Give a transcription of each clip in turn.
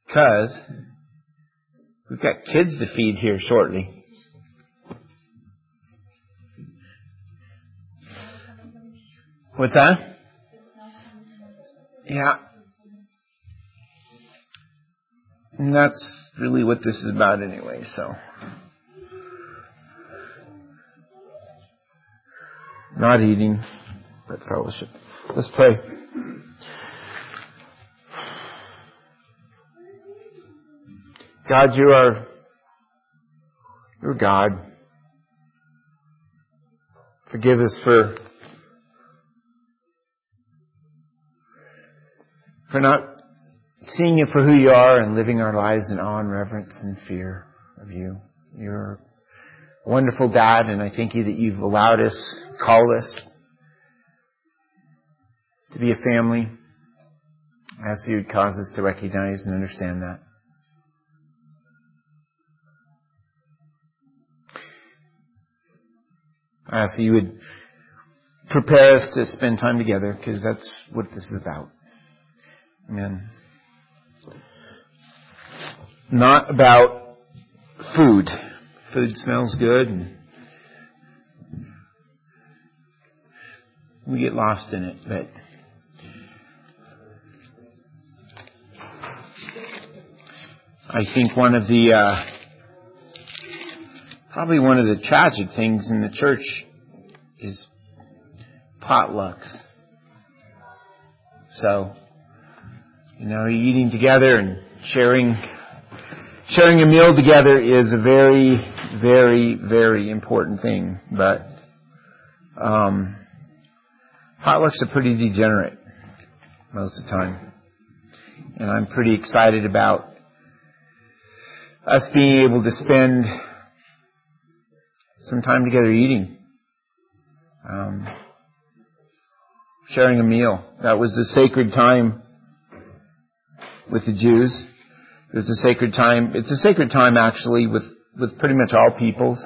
because we've got kids to feed here shortly. What's that? Yeah. And that's really what this is about anyway, so. Not eating, but fellowship. Let's pray. God, you're God. Forgive us for not seeing you for who you are and living our lives in awe and reverence and fear of you. You're a wonderful dad, and I thank you that you've allowed us, called us to be a family. I ask you would cause us to recognize and understand that. I ask that you would prepare us to spend time together, because that's what this is about. Amen. Not about food. Food smells good, and we get lost in it, but I think probably one of the tragic things in the church is potlucks. So, eating together and sharing a meal together is a very, very, very important thing. But potlucks are pretty degenerate most of the time. And I'm pretty excited about us being able to spend some time together eating. Sharing a meal. That was the sacred time with the Jews. It was a sacred time. It's a sacred time actually with pretty much all peoples.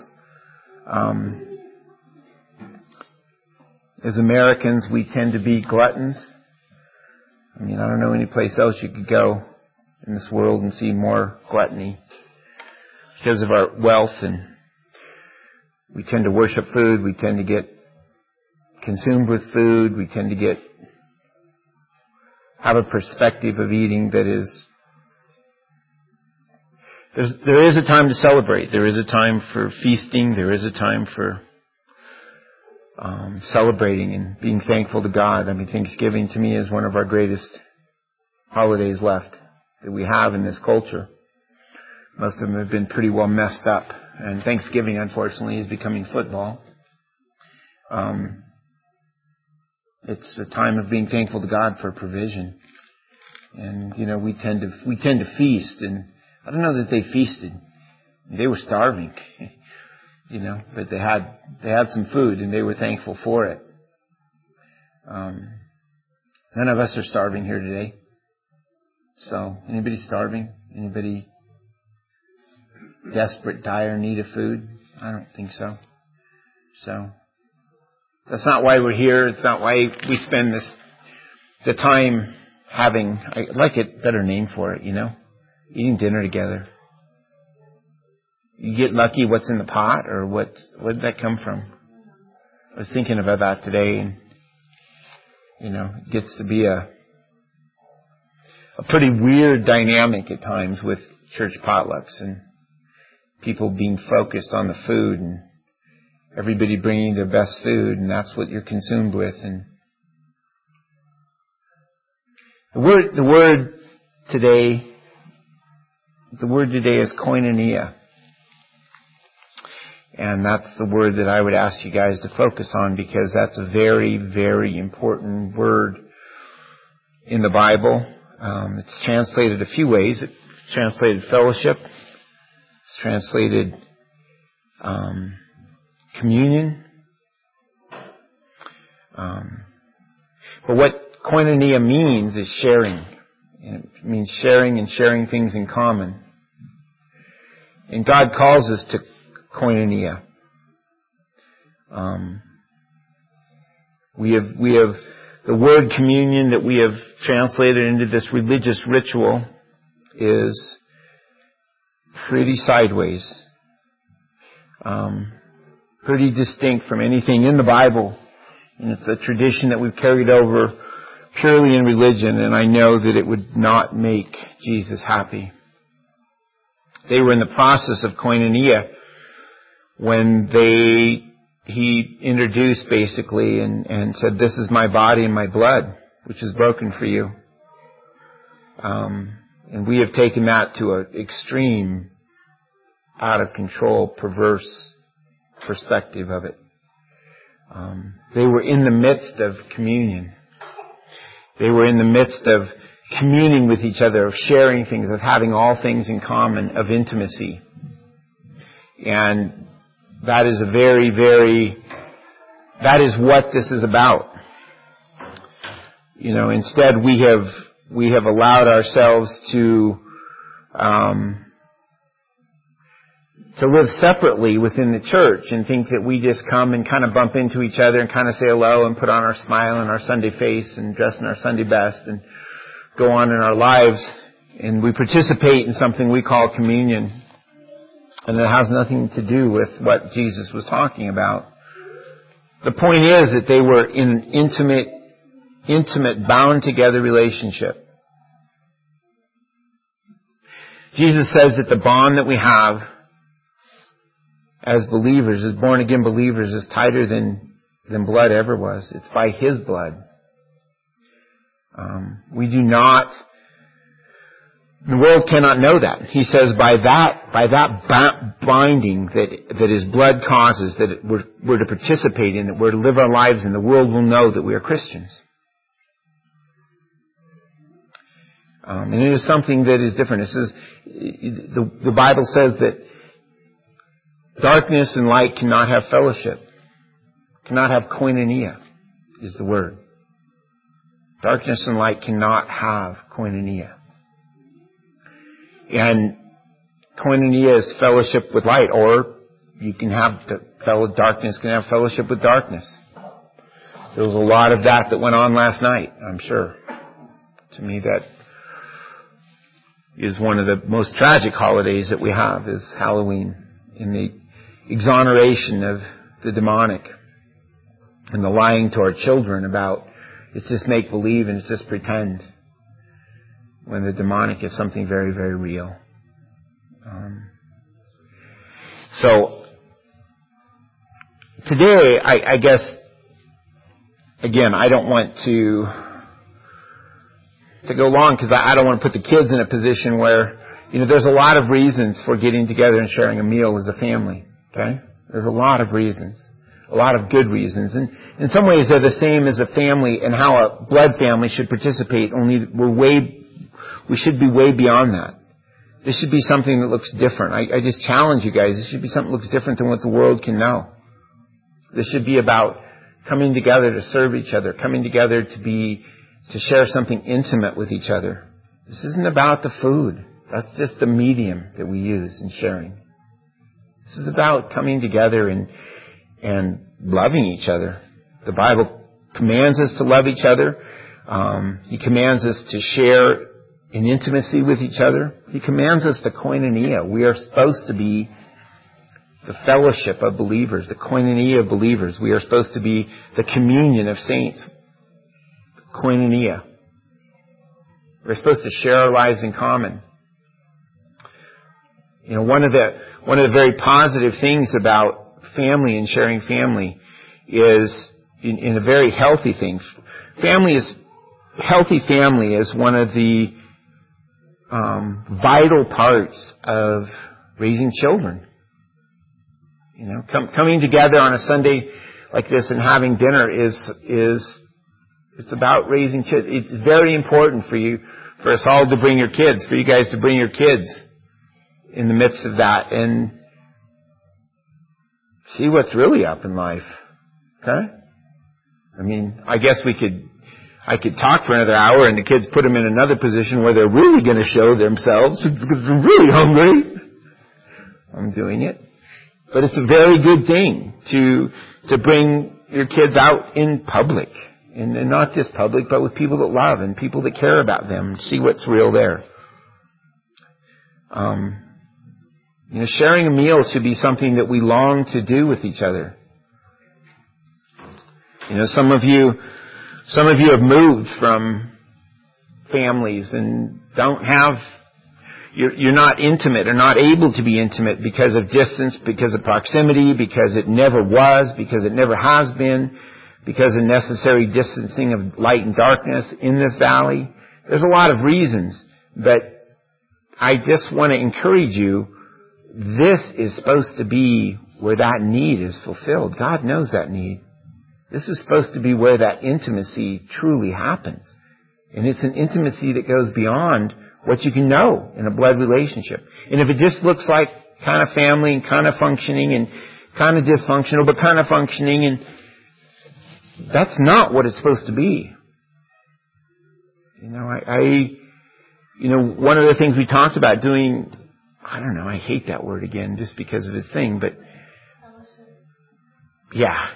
As Americans, we tend to be gluttons. I don't know any place else you could go in this world and see more gluttony because of our wealth, and we tend to worship food. We tend to get consumed with food. We tend to have a perspective of eating that is. There is a time to celebrate. There is a time for feasting. There is a time for celebrating and being thankful to God. Thanksgiving to me is one of our greatest holidays left that we have in this culture. Most of them have been pretty well messed up. And Thanksgiving, unfortunately, is becoming football. It's a time of being thankful to God for provision. And, we tend to feast. And I don't know that they feasted. They were starving, but they had some food and they were thankful for it. None of us are starving here today. So, anybody starving? Anybody desperate, dire need of food? I don't think so. So, that's not why we're here. It's not why we spend the time having, I'd like a better name for it, eating dinner together. You get lucky what's in the pot, or where did that come from? I was thinking about that today, and, it gets to be a pretty weird dynamic at times with church potlucks and people being focused on the food and everybody bringing their best food, and that's what you're consumed with. And the word today is koinonia. And that's the word that I would ask you guys to focus on, because that's a very, very important word in the Bible. It's translated a few ways. It's translated fellowship. It's translated communion. But what koinonia means is sharing. And it means sharing and sharing things in common. And God calls us to koinonia. We have the word communion that we have translated into this religious ritual is pretty sideways, pretty distinct from anything in the Bible. And it's a tradition that we've carried over purely in religion, and I know that it would not make Jesus happy. They were in the process of koinonia when he introduced basically and said, "This is my body and my blood, which is broken for you." And we have taken that to an extreme, out of control, perverse perspective of it. They were in the midst of communion. They were in the midst of communing with each other, of sharing things, of having all things in common, of intimacy. And that is that is what this is about. Instead we have allowed ourselves to live separately within the church and think that we just come and kind of bump into each other and kind of say hello and put on our smile and our Sunday face and dress in our Sunday best and go on in our lives, and we participate in something we call communion. And it has nothing to do with what Jesus was talking about. The point is that they were in an intimate, bound together relationship. Jesus says that the bond that we have as believers, as born again believers, is tighter than blood ever was. It's by His blood. We do not, the world cannot know that. He says by that binding that His blood causes, that we're to participate in, that we're to live our lives in, the world will know that we are Christians. And it is something that is different. It says, the Bible says that darkness and light cannot have fellowship. Cannot have koinonia, is the word. Darkness and light cannot have koinonia. And koinonia is fellowship with light, or you can have darkness can have fellowship with darkness. There was a lot of that went on last night, I'm sure. To me, that is one of the most tragic holidays that we have, is Halloween, in the exoneration of the demonic and the lying to our children about it's just make-believe and it's just pretend, when the demonic is something very, very real. So today, I guess, again, I don't want to go long, because I don't want to put the kids in a position where, there's a lot of reasons for getting together and sharing a meal as a family. Okay? There's a lot of reasons. A lot of good reasons. And in some ways they're the same as a family and how a blood family should participate, only we should be way beyond that. This should be something that looks different. I just challenge you guys. This should be something that looks different than what the world can know. This should be about coming together to serve each other, coming together to share something intimate with each other. This isn't about the food. That's just the medium that we use in sharing. This is about coming together and loving each other. The Bible commands us to love each other. He commands us to share in intimacy with each other. He commands us to koinonia. We are supposed to be the fellowship of believers, the koinonia of believers. We are supposed to be the communion of saints. Koinonia. We're supposed to share our lives in common. One of the very positive things about family and sharing family is in a very healthy thing. Healthy family is one of the vital parts of raising children. Coming together on a Sunday like this and having dinner it's about raising kids. It's very important for us all to bring your kids, for you guys to bring your kids in the midst of that and see what's really up in life. Okay? I guess I could talk for another hour and the kids put them in another position where they're really going to show themselves because they're really hungry. I'm doing it. But it's a very good thing to bring your kids out in public. And not just public, but with people that love and people that care about them. See what's real there. Sharing a meal should be something that we long to do with each other. Some of you have moved from families and you're not intimate or not able to be intimate because of distance, because of proximity, because it never was, because it never has been, because of necessary distancing of light and darkness in this valley. There's a lot of reasons, but I just want to encourage you, this is supposed to be where that need is fulfilled. God knows that need. This is supposed to be where that intimacy truly happens. And it's an intimacy that goes beyond what you can know in a blood relationship. And if it just looks like kind of family and kind of functioning and kind of dysfunctional but kind of functioning, and that's not what it's supposed to be. One of the things we talked about doing, I hate that word again just because of its thing, but yeah.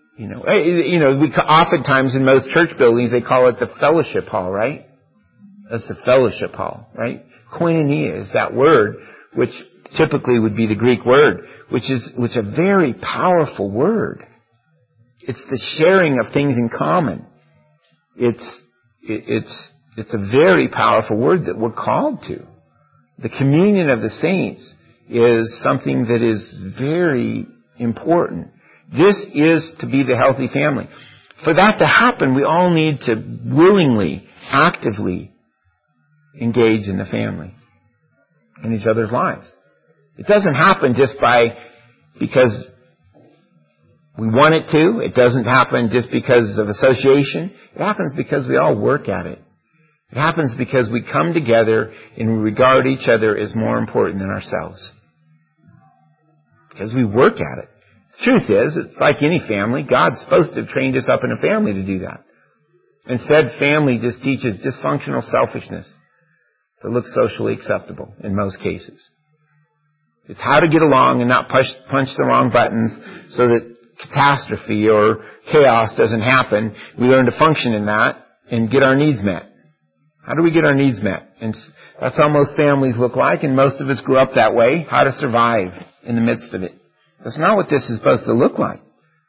Oftentimes in most church buildings they call it the fellowship hall, right? That's the fellowship hall, right? Koinonia is that word, which typically would be the Greek word, which is a very powerful word. It's the sharing of things in common. It's a very powerful word that we're called to. The communion of the saints is something that is very important. This is to be the healthy family. For that to happen, we all need to willingly, actively engage in the family, in each other's lives. It doesn't happen just because we want it to. It doesn't happen just because of association. It happens because we all work at it. It happens because we come together and we regard each other as more important than ourselves. Because we work at it. The truth is, it's like any family. God's supposed to have trained us up in a family to do that. Instead, family just teaches dysfunctional selfishness that looks socially acceptable in most cases. It's how to get along and not punch the wrong buttons so that catastrophe or chaos doesn't happen. We learn to function in that and get our needs met. How do we get our needs met? And that's how most families look like, and most of us grew up that way. How to survive in the midst of it. That's not what this is supposed to look like.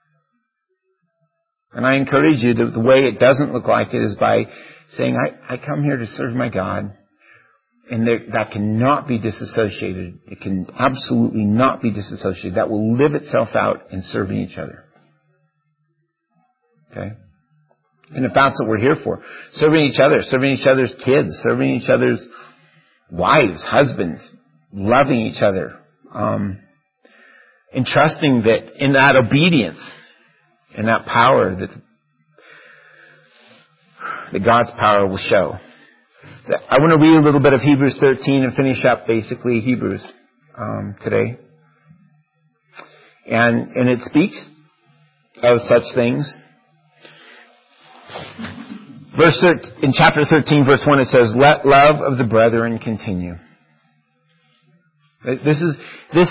And I encourage you, the way it doesn't look like it is by saying, I come here to serve my God. And that cannot be disassociated. It can absolutely not be disassociated. That will live itself out in serving each other. Okay? And if that's what we're here for, serving each other, serving each other's kids, serving each other's wives, husbands, loving each other, and trusting that in that obedience and that power that God's power will show. I want to read a little bit of Hebrews 13 and finish up basically Hebrews today. And it speaks of such things. In chapter 13, verse 1, it says, "Let love of the brethren continue." This is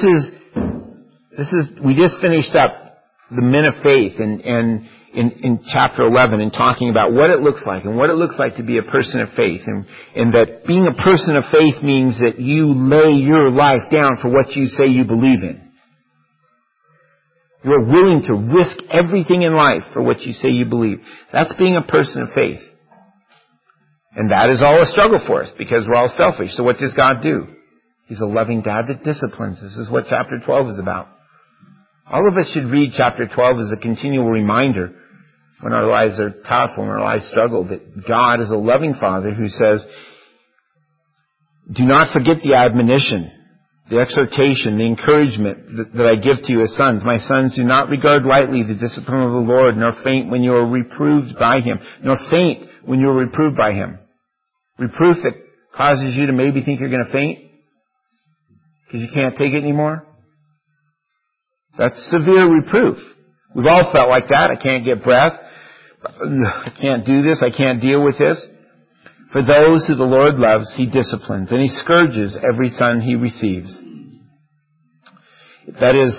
we just finished up the men of faith and in chapter 11 and talking about what it looks like and what it looks like to be a person of faith, and that being a person of faith means that you lay your life down for what you say you believe in. You're willing to risk everything in life for what you say you believe. That's being a person of faith. And that is all a struggle for us because we're all selfish. So what does God do? He's a loving dad that disciplines. This is what chapter 12 is about. All of us should read chapter 12 as a continual reminder when our lives are tough, when our lives struggle, that God is a loving Father who says, do not forget the admonition, the exhortation, the encouragement that I give to you as sons. My sons, do not regard lightly the discipline of the Lord, nor faint when you are reproved by Him. Nor faint when you are reproved by Him. Reproof that causes you to maybe think you're going to faint because you can't take it anymore. That's severe reproof. We've all felt like that. I can't get breath. I can't do this. I can't deal with this. For those who the Lord loves, He disciplines, and He scourges every son He receives. That is,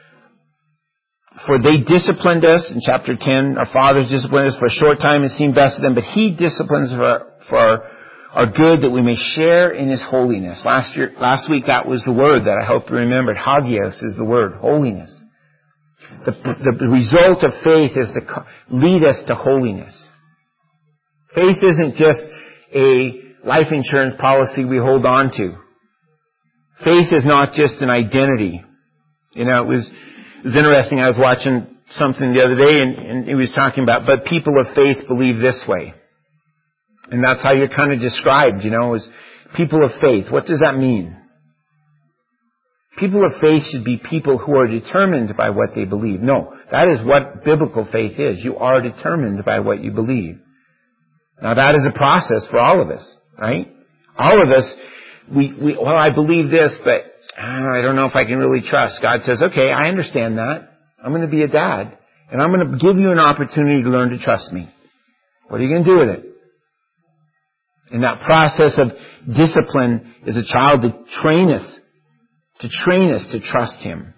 for they disciplined us, in chapter 10, our fathers disciplined us for a short time, it seemed best to them, but He disciplines for are good, that we may share in His holiness. Last week that was the word that I hope you remembered. Hagios is the word, holiness. The result of faith is to lead us to holiness. Faith isn't just a life insurance policy we hold on to. Faith is not just an identity. You know, it was interesting. I was watching something the other day and he was talking about, but people of faith believe this way. And that's how you're kind of described, you know, as people of faith. What does that mean? People of faith should be people who are determined by what they believe. No, that is what biblical faith is. You are determined by what you believe. Now that is a process for all of us, right? All of us, well, I believe this, but I don't know if I can really trust. God says, okay, I understand that. I'm going to be a dad, and I'm going to give you an opportunity to learn to trust me. What are you going to do with it? And that process of discipline is a child to train us to trust Him.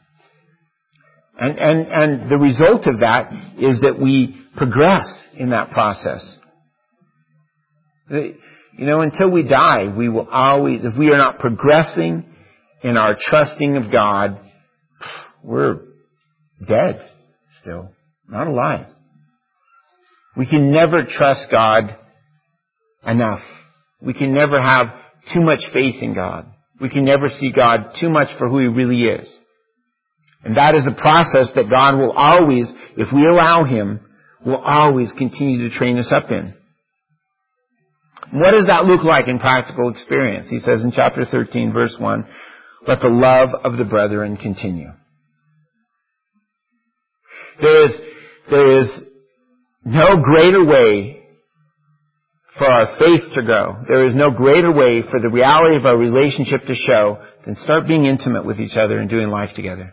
And the result of that is that we progress in that process. You know, until we die, we will always, if we are not progressing in our trusting of God, we're dead still, not alive. We can never trust God enough. We can never have too much faith in God. We can never see God too much for who He really is. And that is a process that God will always, if we allow Him, will always continue to train us up in. What does that look like in practical experience? He says in chapter 13, verse 1, let the love of the brethren continue. There is no greater way for our faith to grow. There is no greater way for the reality of our relationship to show than start being intimate with each other and doing life together.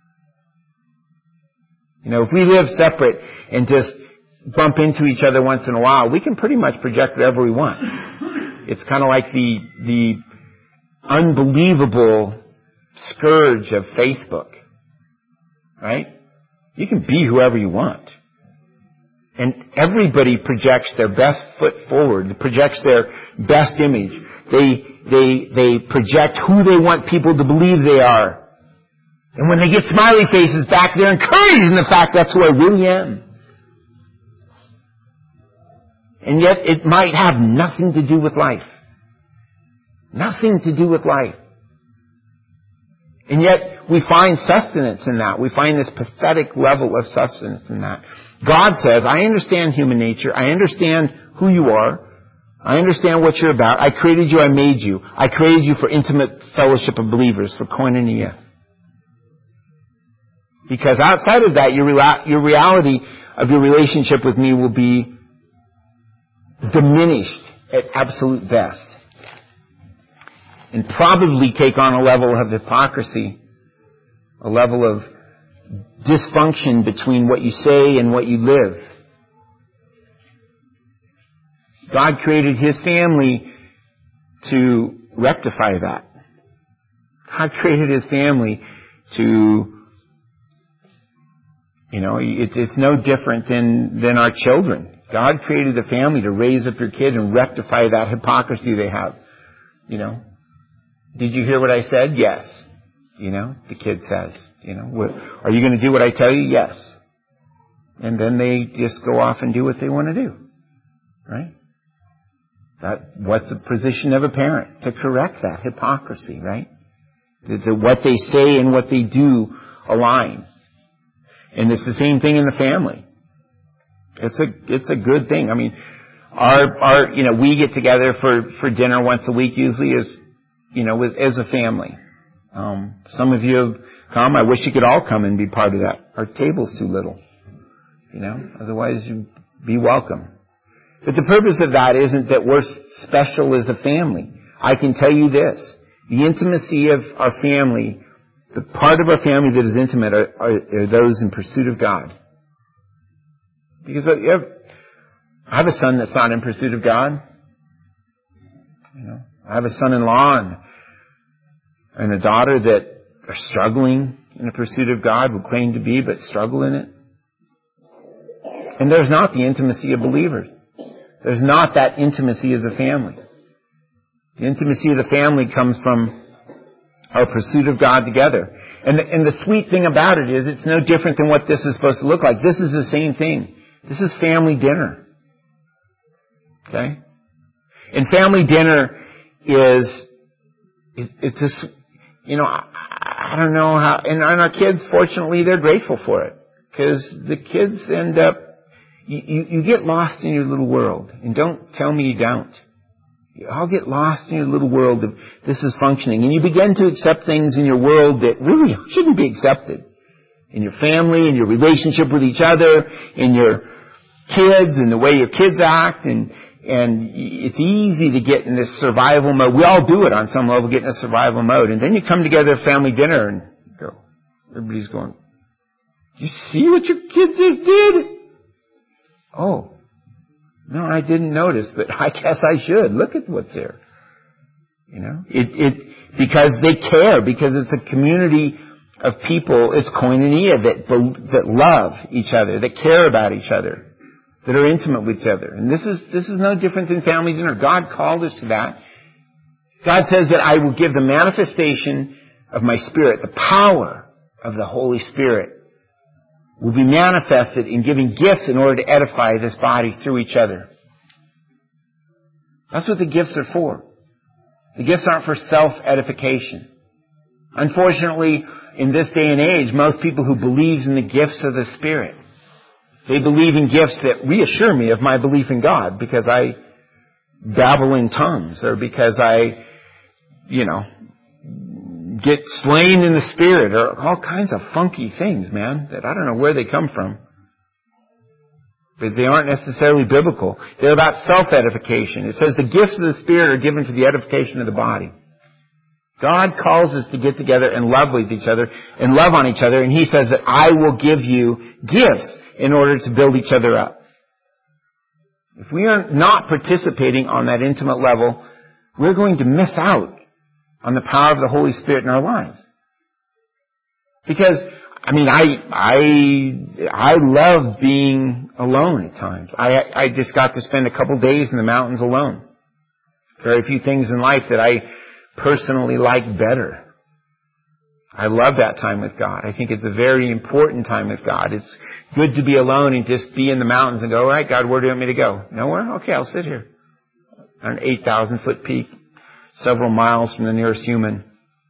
You know, if we live separate and just bump into each other once in a while, we can pretty much project whatever we want. It's kind of like the unbelievable scourge of Facebook, right? You can be whoever you want. And everybody projects their best foot forward, projects their best image. They project who they want people to believe they are. And when they get smiley faces back, they're encouraging the fact that's who I really am. And yet it might have nothing to do with life. Nothing to do with life. And yet we find sustenance in that. We find this pathetic level of sustenance in that. God says, I understand human nature. I understand who you are. I understand what you're about. I created you. I made you. I created you for intimate fellowship of believers, for koinonia. Because outside of that, your reality of your relationship with me will be diminished at absolute best. And probably take on a level of hypocrisy, a level of dysfunction between what you say and what you live. God created His family to rectify that. God created His family to, you know, it's no different than our children. God created the family to raise up your kid and rectify that hypocrisy they have. You know, did you hear what I said? Yes. You know, the kid says, you know, are you going to do what I tell you? Yes. And then they just go off and do what they want to do. Right? What's the position of a parent? To correct that hypocrisy, right? What they say and what they do align. And it's the same thing in the family. It's a good thing. I mean, our you know, we get together for dinner once a week usually as a family. Some of you have come. I wish you could all come and be part of that. Our table's too little. You know, otherwise you'd be welcome. But the purpose of that isn't that we're special as a family. I can tell you this. The intimacy of our family, the part of our family that is intimate are those in pursuit of God. Because I have a son that's not in pursuit of God. You know, I have a son-in-law and a daughter that are struggling in the pursuit of God, will claim to be, but struggle in it. And there's not the intimacy of believers. There's not that intimacy as a family. The intimacy of the family comes from our pursuit of God together. And the sweet thing about it is it's no different than what this is supposed to look like. This is the same thing. This is family dinner. Okay? And family dinner it's just, I don't know how, and our kids, fortunately, they're grateful for it. Because the kids end up, you get lost in your little world. And don't tell me you don't. You all get lost in your little world of this is functioning. And you begin to accept things in your world that really shouldn't be accepted. In your family, in your relationship with each other, in your kids, and the way your kids act, and it's easy to get in this survival mode. We all do it on some level, get in a survival mode. And then you come together at family dinner and go, everybody's going, you see what your kids just did? Oh, no, I didn't notice, but I guess I should. Look at what's there. Because they care, because it's a community of people, it's koinonia that love each other, that care about each other, that are intimate with each other. And this is no different than family dinner. God called us to that. God says that I will give the manifestation of my Spirit, the power of the Holy Spirit will be manifested in giving gifts in order to edify this body through each other. That's what the gifts are for. The gifts aren't for self-edification. Unfortunately, in this day and age, most people who believe in the gifts of the Spirit, they believe in gifts that reassure me of my belief in God because I babble in tongues or because I, get slain in the Spirit or all kinds of funky things, man, that I don't know where they come from. But they aren't necessarily biblical. They're about self-edification. It says the gifts of the Spirit are given for the edification of the body. God calls us to get together and love with each other and love on each other. And He says that I will give you gifts in order to build each other up. If we are not participating on that intimate level, we're going to miss out on the power of the Holy Spirit in our lives. Because, I love being alone at times. I just got to spend a couple days in the mountains alone. Very few things in life that I personally like better. I love that time with God. I think it's a very important time with God. It's good to be alone and just be in the mountains and go, all right, God, where do you want me to go? Nowhere? Okay, I'll sit here. On an 8,000-foot peak, several miles from the nearest human.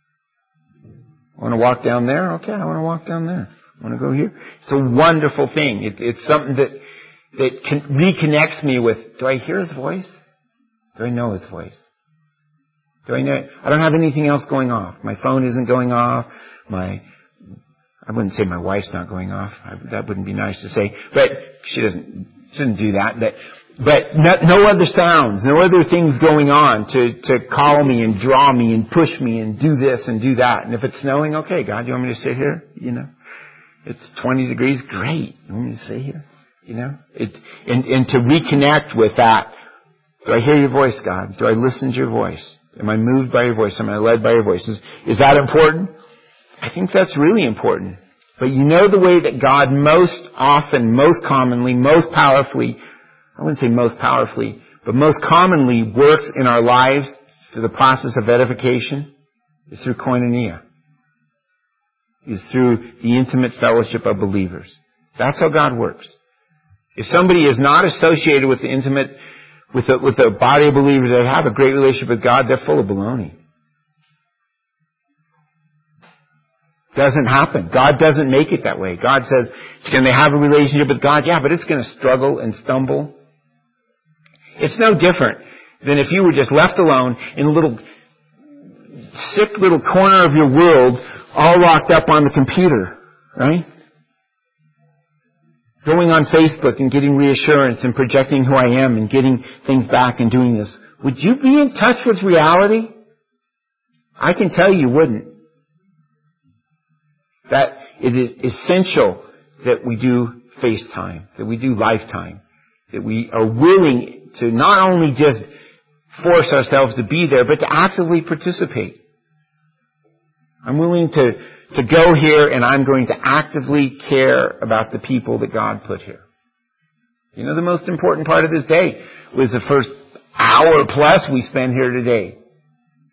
I want to walk down there? Okay, I want to walk down there. I want to go here. It's a wonderful thing. It's something that reconnects me with, do I hear His voice? Do I know His voice? Do I know? I don't have anything else going off. My phone isn't going off. I wouldn't say my wife's not going off. That wouldn't be nice to say. But she shouldn't do that. But no other sounds, no other things going on to call me and draw me and push me and do this and do that. And if it's snowing, okay, God, you want me to sit here? It's 20 degrees, great. You want me to sit here? And to reconnect with that. Do I hear your voice, God? Do I listen to your voice? Am I moved by your voice? Am I led by your voice? Is that important? I think that's really important. But the way that God most often, most commonly, most powerfully, I wouldn't say most powerfully, but most commonly works in our lives through the process of edification is through koinonia. Is through the intimate fellowship of believers. That's how God works. If somebody is not associated with the intimate, with the body of believers that have a great relationship with God, they're full of baloney. Doesn't happen. God doesn't make it that way. God says, can they have a relationship with God? Yeah, but it's going to struggle and stumble. It's no different than if you were just left alone in a little sick little corner of your world, all locked up on the computer, right? Going on Facebook and getting reassurance and projecting who I am and getting things back and doing this. Would you be in touch with reality? I can tell you wouldn't. That it is essential that we do FaceTime, that we do Lifetime, that we are willing to not only just force ourselves to be there, but to actively participate. I'm willing to go here and I'm going to actively care about the people that God put here. The most important part of this day was the first hour plus we spend here today.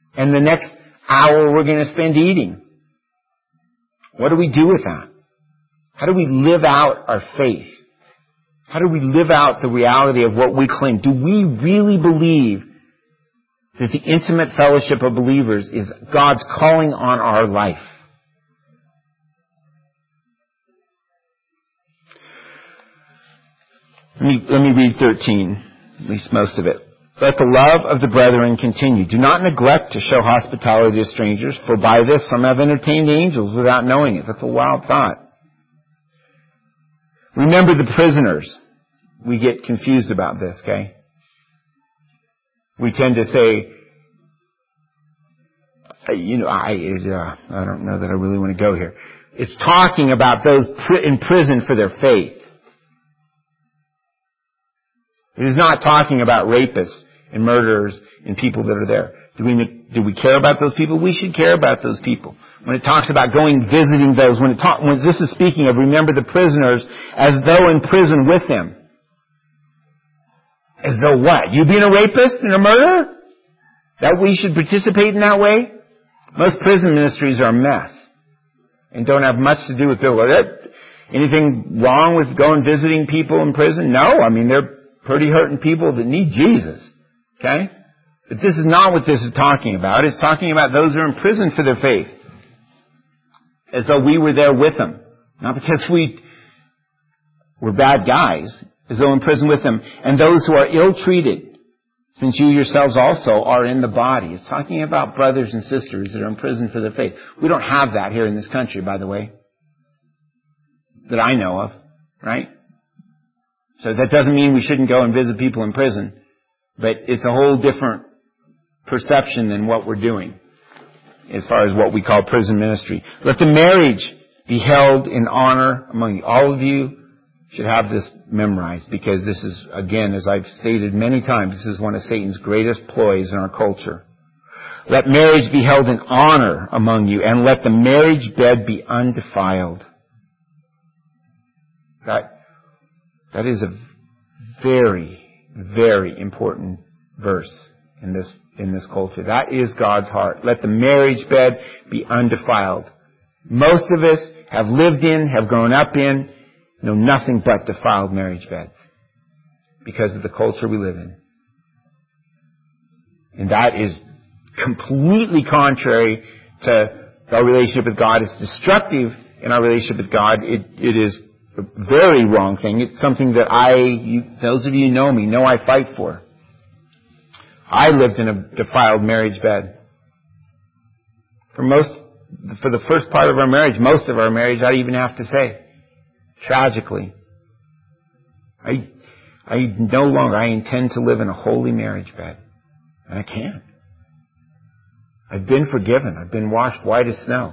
And the next hour we're going to spend eating. What do we do with that? How do we live out our faith? How do we live out the reality of what we claim? Do we really believe that the intimate fellowship of believers is God's calling on our life? Let me read 13, at least most of it. Let the love of the brethren continue. Do not neglect to show hospitality to strangers, for by this some have entertained angels without knowing it. That's a wild thought. Remember the prisoners. We get confused about this, okay? We tend to say, I don't know that I really want to go here. It's talking about those in prison for their faith. It is not talking about rapists and murderers and people that are there. Do we care about those people? We should care about those people. When it talks about going visiting those, when this is speaking of remember the prisoners as though in prison with them. As though what? You being a rapist and a murderer? That we should participate in that way? Most prison ministries are a mess and don't have much to do with people. Anything wrong with going visiting people in prison? No. I mean, they're pretty hurting people that need Jesus. Okay? But this is not what this is talking about. It's talking about those who are in prison for their faith. As though we were there with them. Not because we were bad guys. As though in prison with them. And those who are ill-treated, since you yourselves also are in the body. It's talking about brothers and sisters that are in prison for their faith. We don't have that here in this country, by the way. That I know of. Right? So that doesn't mean we shouldn't go and visit people in prison. But it's a whole different perception than what we're doing as far as what we call prison ministry. Let the marriage be held in honor among you. All of you should have this memorized because this is, again, as I've stated many times, this is one of Satan's greatest ploys in our culture. Let marriage be held in honor among you, and let the marriage bed be undefiled. That is a very, very important verse in this culture. That is God's heart. Let the marriage bed be undefiled. Most of us have lived in, have grown up in, know nothing but defiled marriage beds because of the culture we live in. And that is completely contrary to our relationship with God. It's destructive in our relationship with God. It is a very wrong thing. It's something that those of you who know me know I fight for. I lived in a defiled marriage bed. For the first part of our marriage, most of our marriage, I even have to say, tragically, I intend to live in a holy marriage bed. And I can't. I've been forgiven. I've been washed white as snow.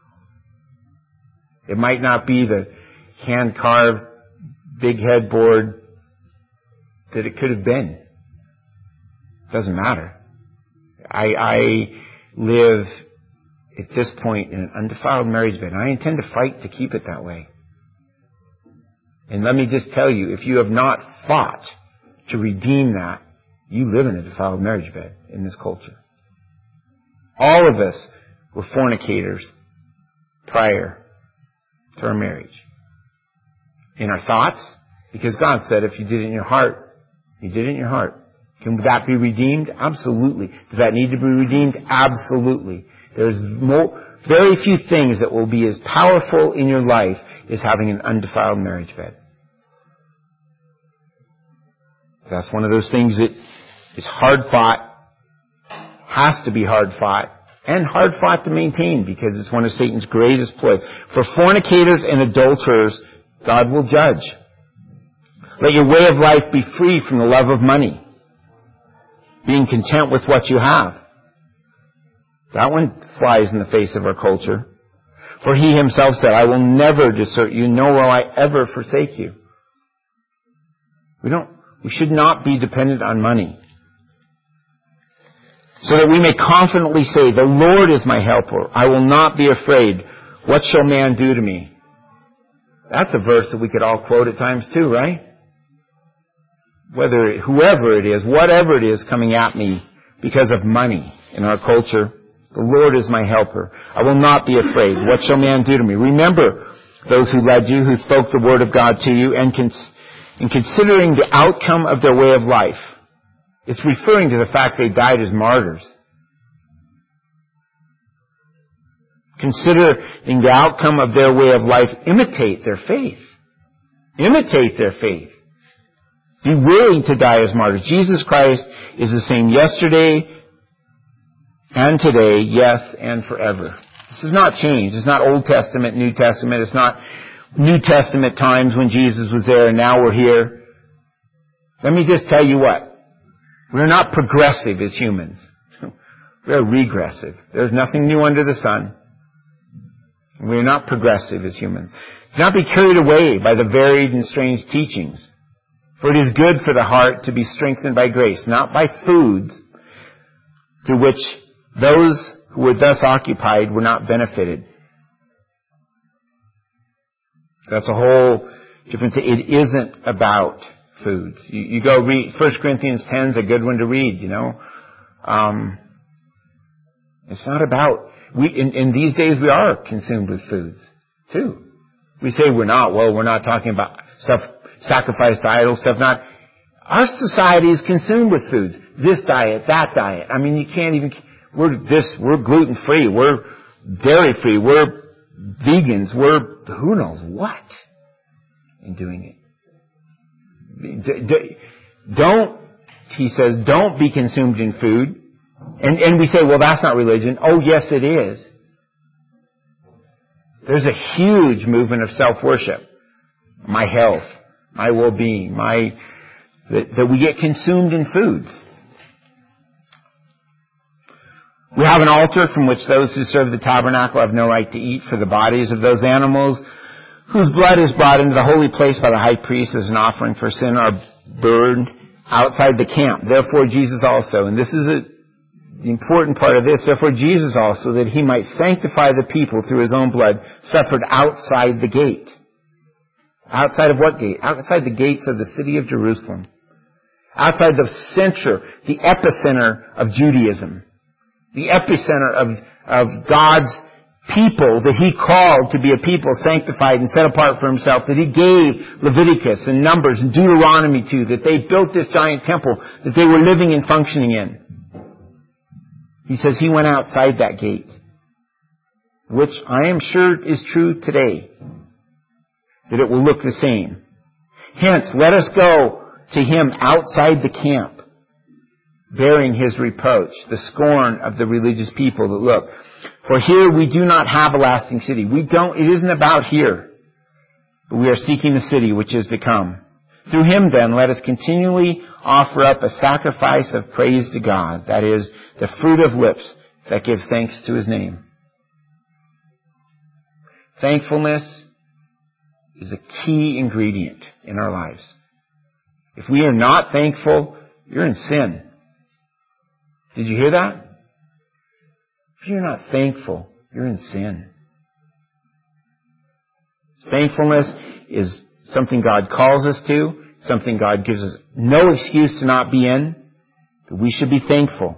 It might not be the hand-carved, big headboard that it could have been. Doesn't matter. I live at this point in an undefiled marriage bed. And I intend to fight to keep it that way. And let me just tell you, if you have not fought to redeem that, you live in a defiled marriage bed in this culture. All of us were fornicators prior to our marriage. In our thoughts, because God said if you did it in your heart, you did it in your heart. Can that be redeemed? Absolutely. Does that need to be redeemed? Absolutely. There's very few things that will be as powerful in your life as having an undefiled marriage bed. That's one of those things that is hard fought, has to be hard fought, and hard fought to maintain because it's one of Satan's greatest ploys. For fornicators and adulterers, God will judge. Let your way of life be free from the love of money, being content with what you have. That one flies in the face of our culture. For he himself said, I will never desert you, nor will I ever forsake you. We should not be dependent on money. So that we may confidently say, the Lord is my helper. I will not be afraid. What shall man do to me? That's a verse that we could all quote at times too, right? Whoever it is, whatever it is coming at me because of money in our culture. The Lord is my helper. I will not be afraid. What shall man do to me? Remember those who led you, who spoke the word of God to you, and in considering the outcome of their way of life. It's referring to the fact they died as martyrs. Considering the outcome of their way of life, imitate their faith. Imitate their faith. Be willing to die as martyrs. Jesus Christ is the same yesterday and today, yes, and forever. This is not changed. It's not Old Testament, New Testament. It's not New Testament times when Jesus was there and now we're here. Let me just tell you what. We're not progressive as humans. We're regressive. There's nothing new under the sun. We're not progressive as humans. Do not be carried away by the varied and strange teachings. For it is good for the heart to be strengthened by grace, not by foods through which those who were thus occupied were not benefited. That's a whole different thing. It isn't about foods. You go read, 1 Corinthians 10 is a good one to read, you know. It's not about, in these days we are consumed with foods, too. We say we're not. Well, we're not talking about stuff sacrificed to idols, stuff not. Our society is consumed with foods. This diet, that diet. I mean, you can't even, we're gluten-free, we're dairy-free, we're vegans, we're who knows what in doing it. He says, don't be consumed in food. And we say, well, that's not religion. Oh, yes, it is. There's a huge movement of self-worship. My health, my well-being, that we get consumed in foods. We have an altar from which those who serve the tabernacle have no right to eat, for the bodies of those animals whose blood is brought into the holy place by the high priest as an offering for sin are burned outside the camp. Therefore Jesus also, and this is the important part of this, therefore Jesus also, that he might sanctify the people through his own blood, suffered outside the gate. Outside of what gate? Outside the gates of the city of Jerusalem. Outside the center, the epicenter of Judaism. The epicenter of God's people that he called to be a people sanctified and set apart for himself, that he gave Leviticus and Numbers and Deuteronomy to, that they built this giant temple that they were living and functioning in. He says he went outside that gate, which I am sure is true today, that it will look the same. Hence, let us go to him outside the camp, bearing his reproach, the scorn of the religious people that look. For here we do not have a lasting city. It isn't about here, but we are seeking the city which is to come. Through him then, let us continually offer up a sacrifice of praise to God, that is, the fruit of lips that give thanks to his name. Thankfulness is a key ingredient in our lives. If we are not thankful, you're in sin. Did you hear that? If you're not thankful, you're in sin. Thankfulness is something God calls us to, something God gives us no excuse to not be in, that we should be thankful.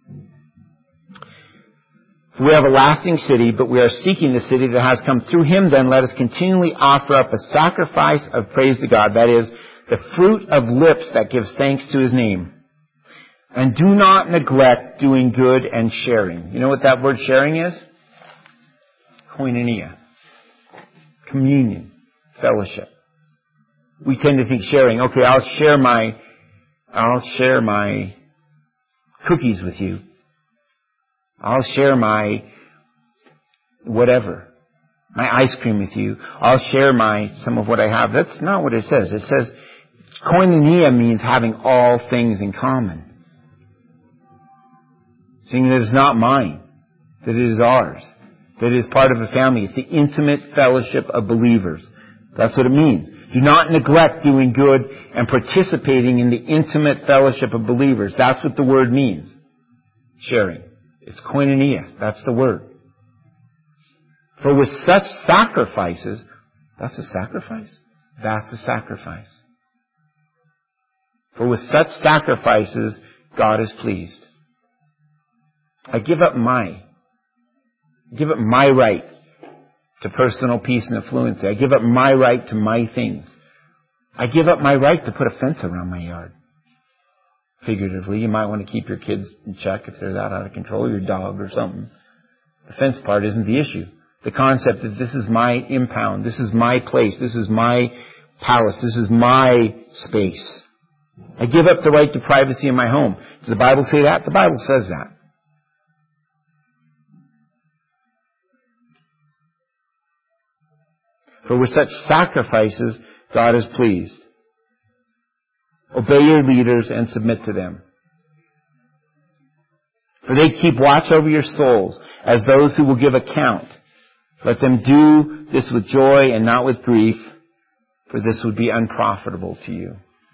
For we have a lasting city, but we are seeking the city that has come. Through him then let us continually offer up a sacrifice of praise to God, that is, the fruit of lips that gives thanks to his name. And do not neglect doing good and sharing. You know what that word sharing is? Koinonia. Communion. Fellowship. We tend to think sharing, okay, I'll share my cookies with you. I'll share my whatever. My ice cream with you. I'll share some of what I have. That's not what it says. It says koinonia means having all things in common. Saying that it's not mine, that it is ours, that it is part of a family. It's the intimate fellowship of believers. That's what it means. Do not neglect doing good and participating in the intimate fellowship of believers. That's what the word means. Sharing. It's koinonia. That's the word. For with such sacrifices, that's a sacrifice? That's a sacrifice. For with such sacrifices, God is pleased. I give up my right to personal peace and affluency. I give up my right to my things. I give up my right to put a fence around my yard. Figuratively, you might want to keep your kids in check if they're that out of control, your dog or something. The fence part isn't the issue. The concept that this is my impound, this is my place, this is my palace, this is my space. I give up the right to privacy in my home. Does the Bible say that? The Bible says that. For with such sacrifices, God is pleased. Obey your leaders and submit to them. For they keep watch over your souls as those who will give account. Let them do this with joy and not with grief, for this would be unprofitable to you.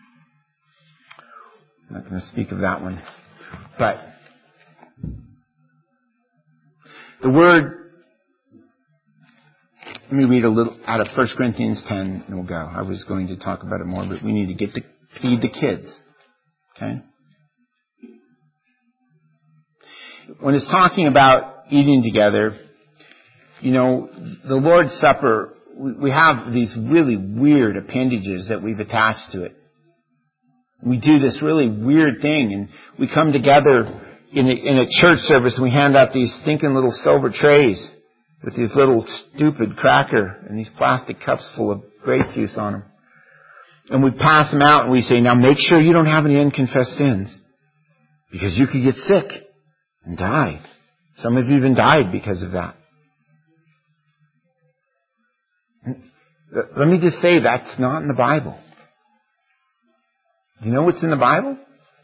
I'm not going to speak of that one. But the word, let me read a little out of 1 Corinthians 10 and we'll go. I was going to talk about it more, but we need to feed the kids. Okay? When it's talking about eating together, you know, the Lord's Supper, we have these really weird appendages that we've attached to it. We do this really weird thing, and we come together in a church service and we hand out these stinking little silver trays with these little stupid cracker and these plastic cups full of grape juice on them. And we pass them out and we say, now make sure you don't have any unconfessed sins, because you could get sick and die. Some of you even died because of that. Let me just say, that's not in the Bible. You know what's in the Bible?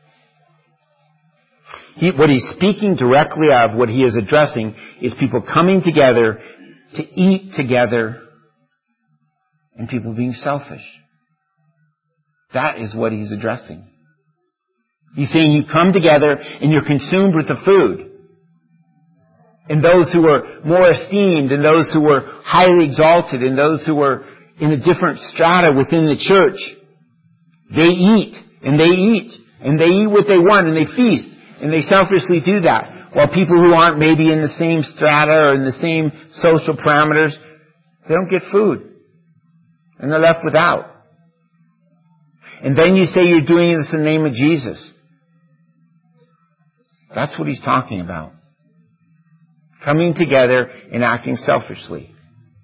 What he's speaking directly of, what he is addressing, is people coming together to eat together and people being selfish. That is what he's addressing. He's saying you come together and you're consumed with the food. And those who are more esteemed, and those who are highly exalted, and those who are in a different strata within the church, they eat, and they eat, and they eat what they want, and they feast, and they selfishly do that. While people who aren't maybe in the same strata or in the same social parameters, they don't get food. And they're left without. And then you say you're doing this in the name of Jesus. That's what he's talking about. Coming together and acting selfishly.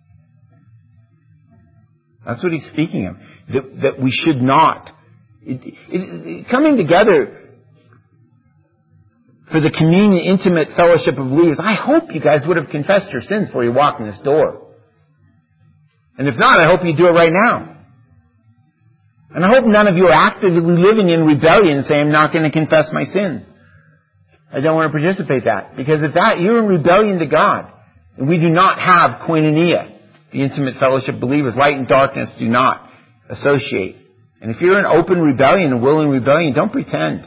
That's what he's speaking of. That we should not. Coming together for the communion, intimate fellowship of believers. I hope you guys would have confessed your sins before you walked in this door. And if not, I hope you do it right now. And I hope none of you are actively living in rebellion saying, I'm not going to confess my sins. I don't want to participate in that. Because if that, you're in rebellion to God. And we do not have koinonia, the intimate fellowship of believers. Light and darkness do not associate. And if you're in open rebellion and willing rebellion, don't pretend.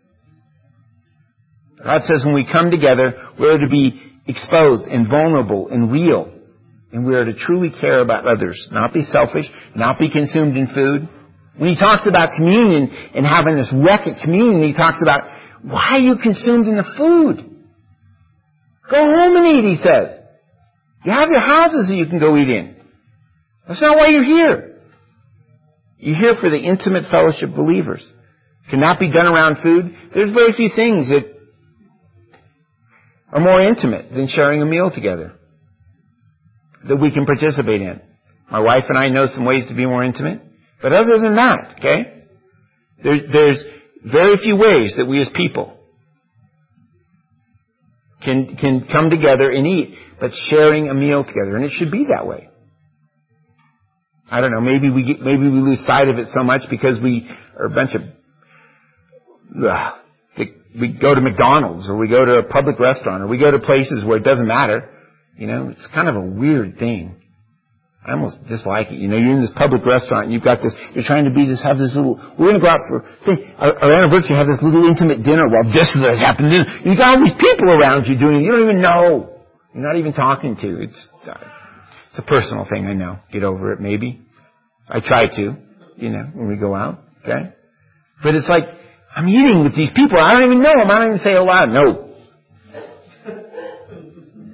God says when we come together, we're to be exposed and vulnerable and real. And we are to truly care about others. Not be selfish, not be consumed in food. When he talks about communion and having this wreck at communion, he talks about, why are you consumed in the food? Go home and eat, he says. You have your houses that you can go eat in. That's not why you're here. You're here for the intimate fellowship of believers. It cannot be done around food. There's very few things that are more intimate than sharing a meal together that we can participate in. My wife and I know some ways to be more intimate. But other than that, okay, there's very few ways that we as people can come together and eat, but sharing a meal together, and it should be that way. I don't know, maybe we lose sight of it so much because we are a bunch of we go to McDonald's, or we go to a public restaurant, or we go to places where it doesn't matter. You know, it's kind of a weird thing. I almost dislike it. You know, you're in this public restaurant and you've got this, you're trying to have this little, we're going to go out for, our anniversary, have this little intimate dinner while this is happening. You got all these people around you doing it. You don't even know. You're not even talking to. It's a personal thing, I know. Get over it, maybe. I try to, you know, when we go out, okay? But it's like, I'm eating with these people. I don't even know them. I don't even say it aloud. No.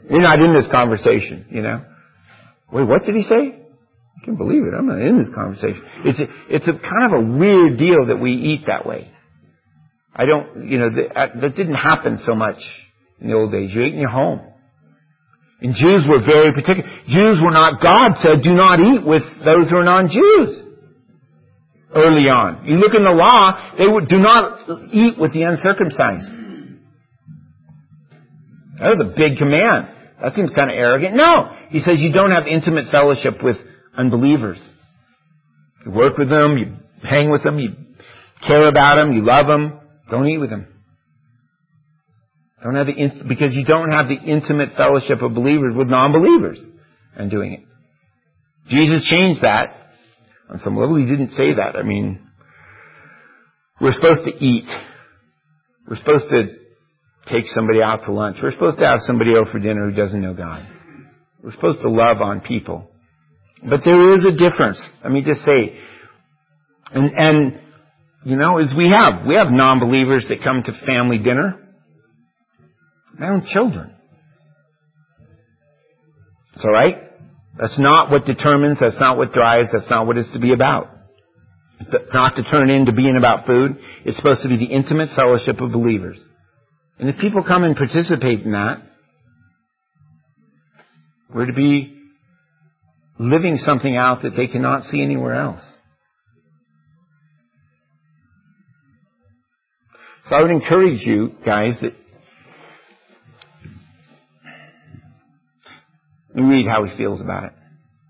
You're not in this conversation, you know. Wait, what did he say? I can't believe it. I'm not in this conversation. It's a kind of a weird deal that we eat that way. I don't, you know, that didn't happen so much in the old days. You ate in your home. And Jews were very particular. Jews were not, God said, do not eat with those who are non-Jews. Early on. You look in the law, they would do not eat with the uncircumcised. That was a big command. That seems kind of arrogant. No. He says you don't have intimate fellowship with unbelievers. You work with them, you hang with them, you care about them, you love them. Don't eat with them. Don't have because you don't have the intimate fellowship of believers with non-believers and doing it. Jesus changed that. On some level, he didn't say that. I mean, we're supposed to eat. We're supposed to take somebody out to lunch. We're supposed to have somebody over for dinner who doesn't know God. We're supposed to love on people. But there is a difference. Let me just say, and you know, as we have non-believers that come to family dinner. Their own children. It's all right. That's not what determines, that's not what drives, that's not what it's to be about. It's not to turn into being about food. It's supposed to be the intimate fellowship of believers. And if people come and participate in that, we're to be living something out that they cannot see anywhere else. So I would encourage you guys that we read how he feels about it.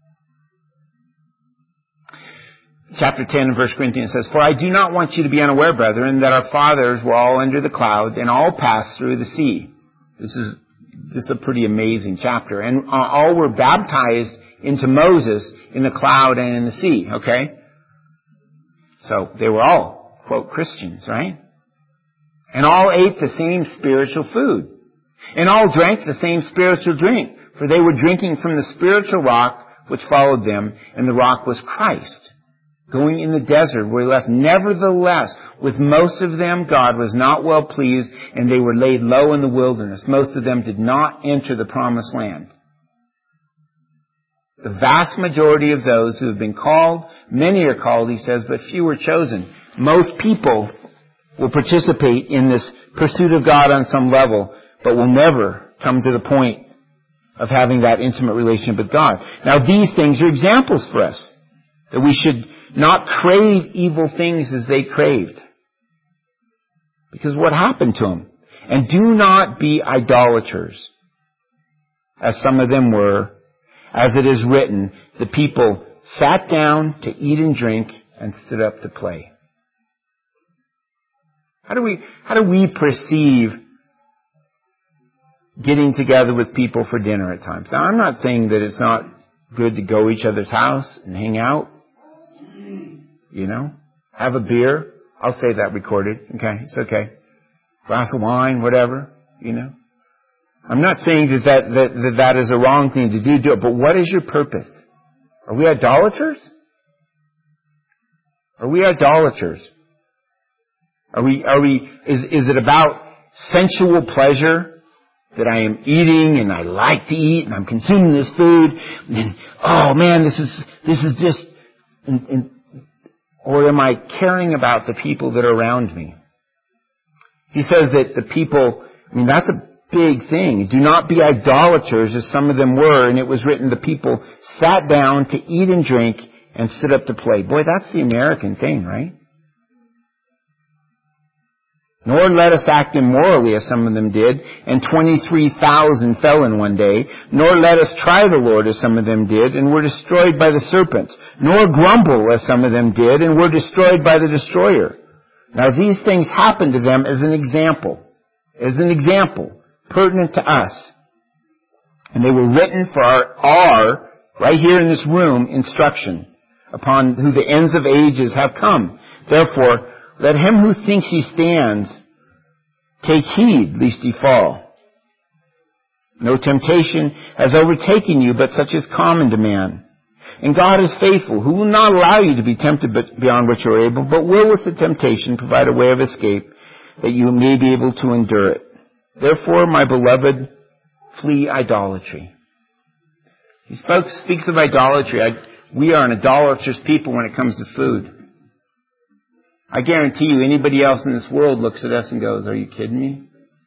Chapter 10 of 1 Corinthians says, "For I do not want you to be unaware, brethren, that our fathers were all under the cloud and all passed through the sea." This is a pretty amazing chapter. "And all were baptized into Moses in the cloud and in the sea." Okay? So they were all, quote, Christians, right? "And all ate the same spiritual food. And all drank the same spiritual drink. For they were drinking from the spiritual rock which followed them, and the rock was Christ. Going in the desert were left. Nevertheless, with most of them God was not well pleased, and they were laid low in the wilderness. Most of them did not enter the promised land." The vast majority of those who have been called, many are called, he says, but few are chosen. Most people will participate in this pursuit of God on some level, but will never come to the point of having that intimate relationship with God. Now, these things are examples for us, that we should not crave evil things as they craved. Because what happened to them? "And do not be idolaters, as some of them were, as it is written, the people sat down to eat and drink and stood up to play." How do we perceive getting together with people for dinner at times? Now, I'm not saying that it's not good to go to each other's house and hang out. You know? Have a beer. I'll say that recorded. Okay, it's okay. Glass of wine, whatever, you know. I'm not saying that is a wrong thing to do it, but what is your purpose? Are we idolaters? Are we idolaters? Is it about sensual pleasure? That I am eating and I like to eat and I'm consuming this food and oh man, this is just, or am I caring about the people that are around me? He says that the people, I mean, that's a big thing. Do not be idolaters as some of them were, and it was written the people sat down to eat and drink and stood up to play. Boy, that's the American thing, right? "Nor let us act immorally as some of them did, and 23,000 fell in one day. Nor let us try the Lord as some of them did, and were destroyed by the serpent. Nor grumble as some of them did, and were destroyed by the destroyer." Now these things happened to them as an example, pertinent to us. And they were written for our, right here in this room, instruction, upon who the ends of ages have come. Therefore, let him who thinks he stands take heed lest he fall. "No temptation has overtaken you, but such is common to man. And God is faithful, who will not allow you to be tempted beyond what you are able, but will with the temptation provide a way of escape, that you may be able to endure it. Therefore, my beloved flee idolatry. He speaks of idolatry. We are an idolatrous people when it comes to food. I guarantee you, anybody else in this world looks at us and goes, "Are you kidding me?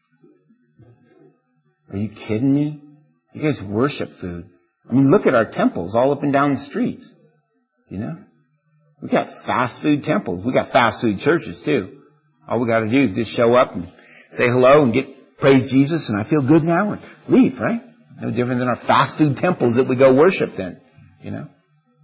Are you kidding me? You guys worship food." I mean, look at our temples all up and down the streets. You know? We got fast food temples. We got fast food churches too. All we got to do is just show up and say hello and praise Jesus, and I feel good now, and leave, right? No different than our fast food temples that we go worship then. You know?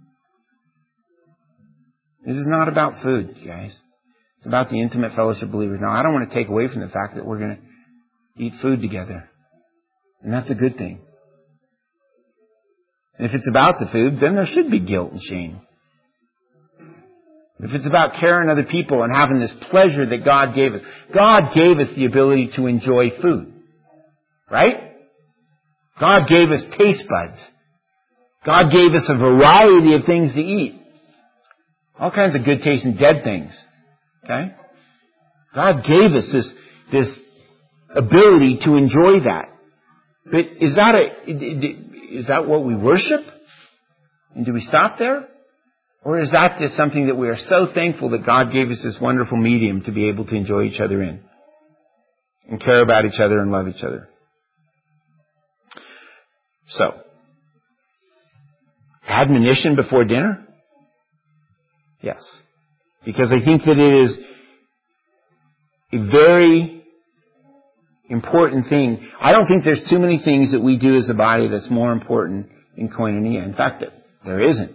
It is not about food, guys. It's about the intimate fellowship of believers. Now, I don't want to take away from the fact that we're going to eat food together. And that's a good thing. And if it's about the food, then there should be guilt and shame. If it's about caring other people and having this pleasure that God gave us. God gave us the ability to enjoy food. Right? God gave us taste buds. God gave us a variety of things to eat. All kinds of good tasting dead things. Okay? God gave us this ability to enjoy that. But is that what we worship? And do we stop there? Or is that just something that we are so thankful that God gave us this wonderful medium to be able to enjoy each other in? And care about each other and love each other. So, admonition before dinner? Yes. Because I think that it is a very important thing. I don't think there's too many things that we do as a body that's more important in koinonia. In fact, there isn't.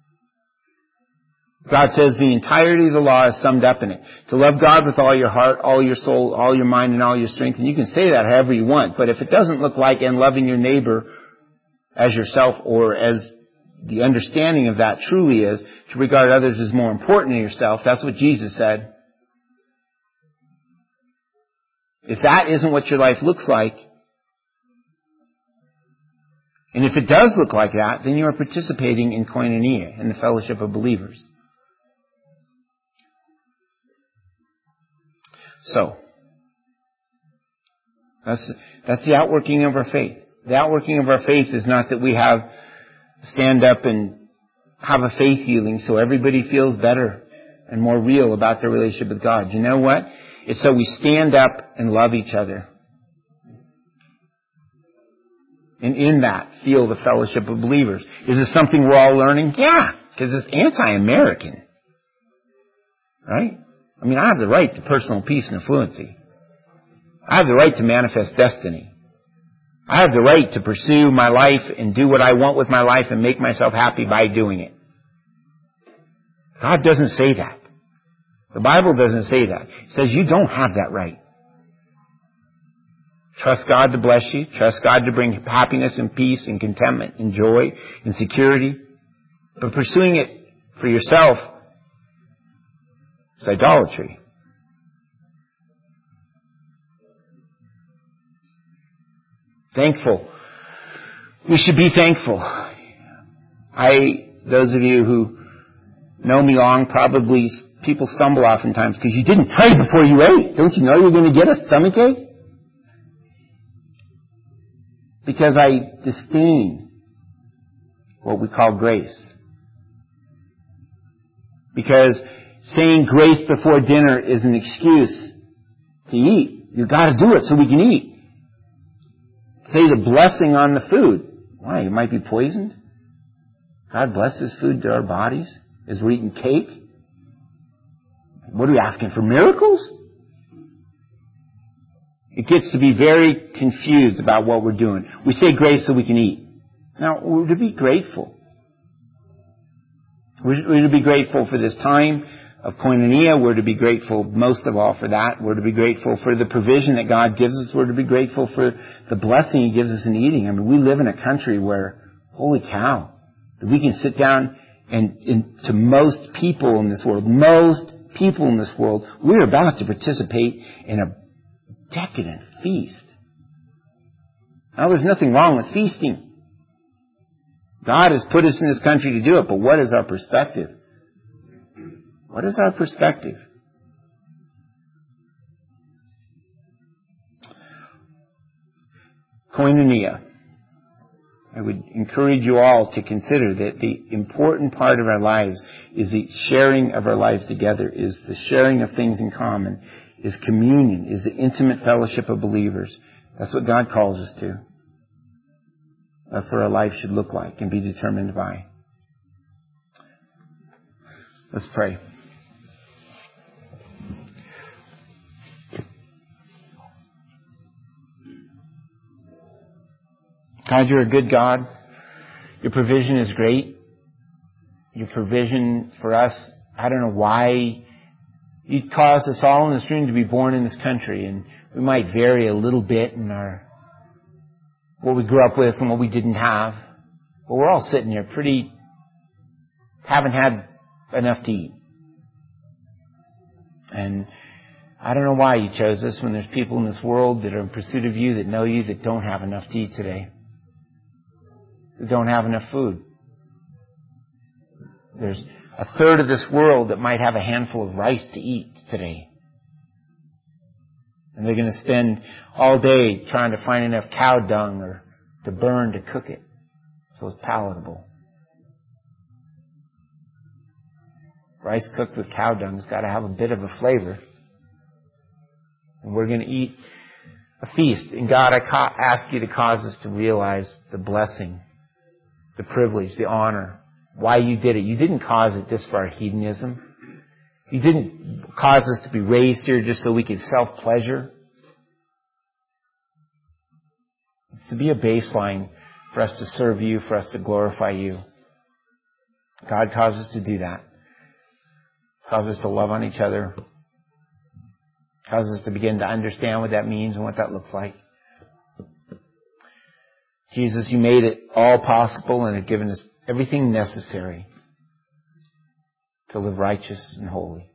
God says the entirety of the law is summed up in it. To love God with all your heart, all your soul, all your mind, and all your strength. And you can say that however you want. But if it doesn't look like and loving your neighbor as yourself, or as the understanding of that truly is, to regard others as more important than yourself, that's what Jesus said. If that isn't what your life looks like, and if it does look like that, then you are participating in koinonia, in the fellowship of believers. So, that's the outworking of our faith. The outworking of our faith is not that we stand up and have a faith healing so everybody feels better and more real about their relationship with God. You know what? It's so we stand up and love each other. And in that, feel the fellowship of believers. Is this something we're all learning? Yeah, because it's anti-American. Right? I mean, I have the right to personal peace and affluency. I have the right to manifest destiny. I have the right to pursue my life and do what I want with my life and make myself happy by doing it. God doesn't say that. The Bible doesn't say that. It says you don't have that right. Trust God to bless you. Trust God to bring happiness and peace and contentment and joy and security. But pursuing it for yourself is idolatry. Thankful. We should be thankful. Those of you who know me long, probably people stumble oftentimes because you didn't pray before you ate. Don't you know you're going to get a stomachache? Because I disdain what we call grace. Because saying grace before dinner is an excuse to eat. You've got to do it so we can eat. Say the blessing on the food. Why? It might be poisoned. God blesses food to our bodies as we're eating cake. What are we asking for, miracles? It gets to be very confused about what we're doing. We say grace so we can eat. Now, we're to be grateful. We're to be grateful for this time of koinonia. We're to be grateful most of all for that. We're to be grateful for the provision that God gives us. We're to be grateful for the blessing He gives us in eating. I mean, we live in a country where, holy cow, we can sit down and to most people in this world, we're about to participate in a decadent feast. Now, there's nothing wrong with feasting. God has put us in this country to do it, but what is our perspective? What is our perspective? Koinonia. I would encourage you all to consider that the important part of our lives is the sharing of our lives together, is the sharing of things in common, is communion, is the intimate fellowship of believers. That's what God calls us to. That's what our life should look like and be determined by. Let's pray. God, you're a good God. Your provision is great. Your provision for us, I don't know why you caused us all in this room to be born in this country, and we might vary a little bit in what we grew up with and what we didn't have. But we're all sitting here haven't had enough to eat. And I don't know why you chose us when there's people in this world that are in pursuit of you, that know you, that don't have enough to eat today. That don't have enough food. There's a third of this world that might have a handful of rice to eat today. And they're going to spend all day trying to find enough cow dung or to burn to cook it so it's palatable. Rice cooked with cow dung has got to have a bit of a flavor. And we're going to eat a feast. And God, I ask you to cause us to realize the blessing, the privilege, the honor, why you did it. You didn't cause it just for our hedonism. You didn't cause us to be raised here just so we could self-pleasure. It's to be a baseline for us to serve you, for us to glorify you. God caused us to do that. Caused us to love on each other. Caused us to begin to understand what that means and what that looks like. Jesus, you made it all possible and have given us everything necessary to live righteous and holy.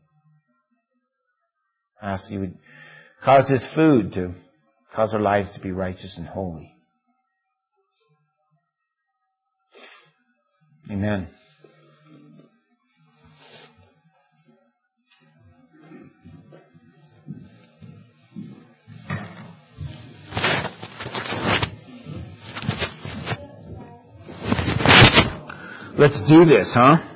I ask you would cause this food to cause our lives to be righteous and holy. Amen. Let's do this, huh?